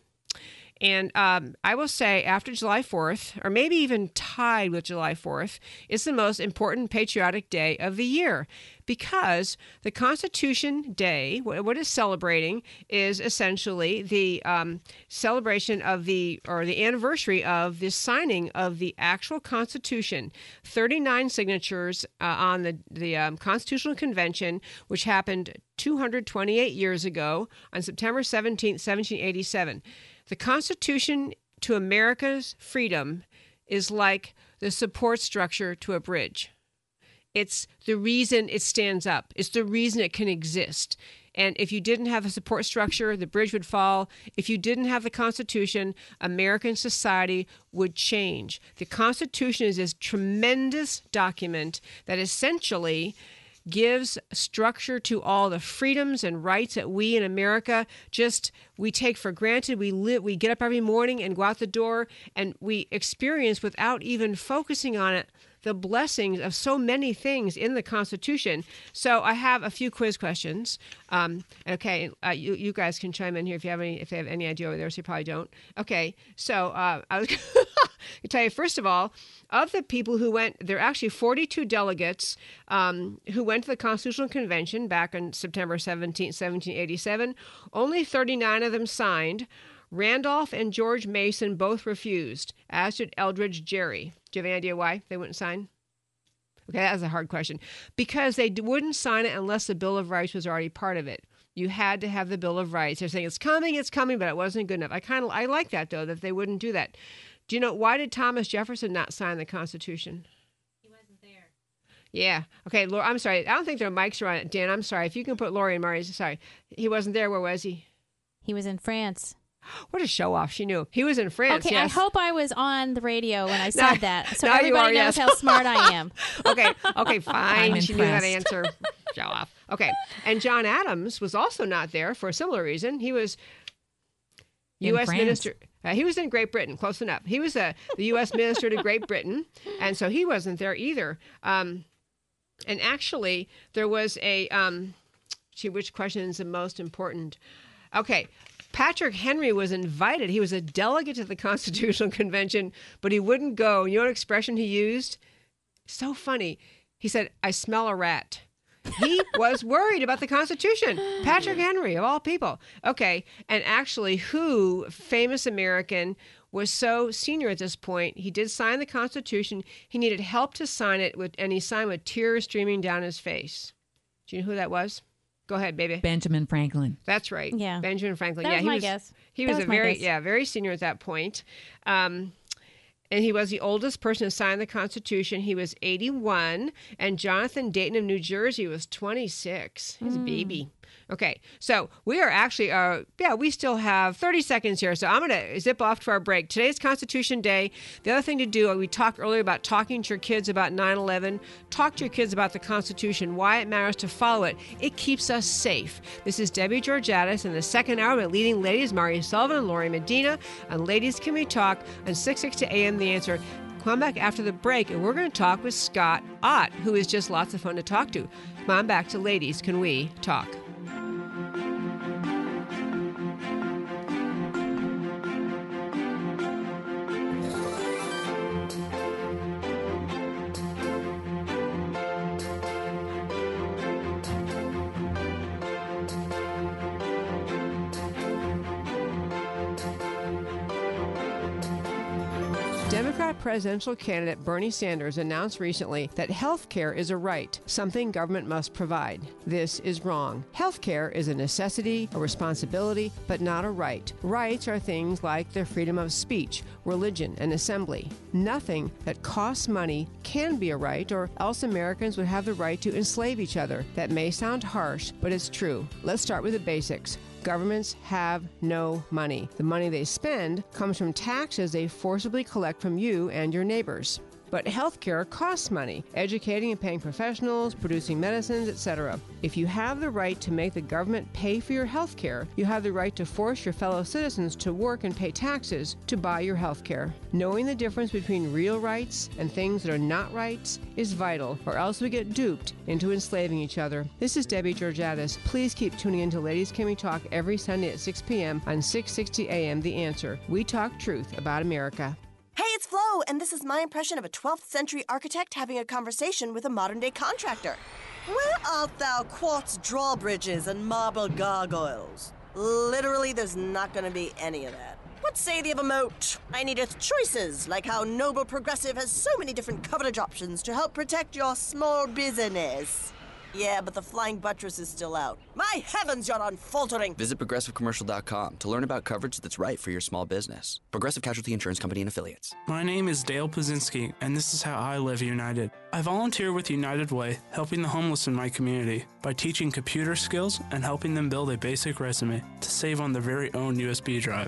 And um, I will say after July fourth, or maybe even tied with July fourth, is the most important patriotic day of the year, because the Constitution Day, what it's celebrating, is essentially the um, celebration of the, or the anniversary of the signing of the actual Constitution. thirty-nine signatures uh, on the, the um, Constitutional Convention, which happened two hundred twenty-eight years ago on September seventeenth, seventeen eighty-seven. The Constitution to America's freedom is like the support structure to a bridge. It's the reason it stands up. It's the reason it can exist. And if you didn't have a support structure, the bridge would fall. If you didn't have the Constitution, American society would change. The Constitution is this tremendous document that essentially gives structure to all the freedoms and rights that we in America just, we take for granted. We live, we get up every morning and go out the door, and we experience without even focusing on it the blessings of so many things in the Constitution. So I have a few quiz questions. Um, okay, uh, you you guys can chime in here if you have any if they have any idea over there. So you probably don't. Okay, so uh, I was going to tell you first of all, of the people who went, there are actually forty-two delegates um, who went to the Constitutional Convention back on September seventeenth, seventeen eighty-seven. Only thirty-nine of them signed. Randolph and George Mason both refused, as did Eldridge Gerry. Do you have any idea why they wouldn't sign? Okay, that was a hard question. Because they wouldn't sign it unless the Bill of Rights was already part of it. You had to have the Bill of Rights. They're saying it's coming, it's coming, but it wasn't good enough. I kind of I like that though, that they wouldn't do that. Do you know why did Thomas Jefferson not sign the Constitution? He wasn't there. Yeah. Okay, Laura, I'm sorry. I don't think their mics are on it. Dan, I'm sorry. If you can put Lori and Murray, sorry. He wasn't there. Where was he? He was in France. What a show off. She knew. He was in France. Okay, yes. I hope I was on the radio when I said now, that. So now everybody you are, knows yes. how smart I am. okay, okay, fine. I'm She knew how to impressed. answer. Show off. Okay. And John Adams was also not there for a similar reason. He was In U S France. Minister. Uh, he was in Great Britain. Close enough. He was uh, the U S Minister to Great Britain. And so he wasn't there either. Um, and actually, there was a, um, gee, which question is the most important? Okay. Patrick Henry was invited. He was a delegate to the Constitutional Convention, but he wouldn't go. You know what expression he used? So funny. He said, I smell a rat. He was worried about the Constitution. Patrick Henry, of all people. Okay. And actually, who, famous American, was so senior at this point, he did sign the Constitution. He needed help to sign it, with, and he signed with tears streaming down his face. Do you know who that was? Go ahead, baby. Benjamin Franklin. That's right. Yeah. Benjamin Franklin. That yeah, was he my was, guess. He That was, was a my very guess. yeah, very senior at that point. Um, and he was the oldest person to sign the Constitution. He was eighty-one, and Jonathan Dayton of New Jersey was twenty-six. He's a baby. Okay, so we are actually, uh, yeah, we still have thirty seconds here, so I'm going to zip off to our break. Today's Constitution Day. The other thing to do, we talked earlier about talking to your kids about nine eleven. Talk to your kids about the Constitution, why it matters to follow it. It keeps us safe. This is Debbie Georgatos in the second hour with leading ladies, Mari Sullivan and Lori Medina, on Ladies Can We Talk on six sixty A M The Answer. Come back after the break, and we're going to talk with Scott Ott, who is just lots of fun to talk to. Come on back to Ladies Can We Talk. Democrat presidential candidate Bernie Sanders announced recently that health care is a right, something government must provide. This is wrong. Health care is a necessity, a responsibility, but not a right. Rights are things like the freedom of speech, religion, and assembly. Nothing that costs money can be a right, or else Americans would have the right to enslave each other. That may sound harsh, but it's true. Let's start with the basics. Governments have no money. The money they spend comes from taxes they forcibly collect from you and your neighbors. But healthcare costs money, educating and paying professionals, producing medicines, et cetera. If you have the right to make the government pay for your healthcare, you have the right to force your fellow citizens to work and pay taxes to buy your healthcare. Knowing the difference between real rights and things that are not rights is vital, or else we get duped into enslaving each other. This is Debbie Georgatos. Please keep tuning in to Ladies Can We Talk every Sunday at six p.m. on six sixty A M The Answer. We talk truth about America. Hey, it's Flo, and this is my impression of a twelfth century architect having a conversation with a modern-day contractor. Where art thou, quartz drawbridges and marble gargoyles? Literally, there's not going to be any of that. What say thee of a moat? I needeth choices, like how Noble Progressive has so many different coverage options to help protect your small business. Yeah, but the flying buttress is still out. My heavens, you're unfaltering! Visit Progressive Commercial dot com to learn about coverage that's right for your small business. Progressive Casualty Insurance Company and Affiliates. My name is Dale Pazinski, and this is how I live United. I volunteer with United Way, helping the homeless in my community by teaching computer skills and helping them build a basic resume to save on their very own U S B drive.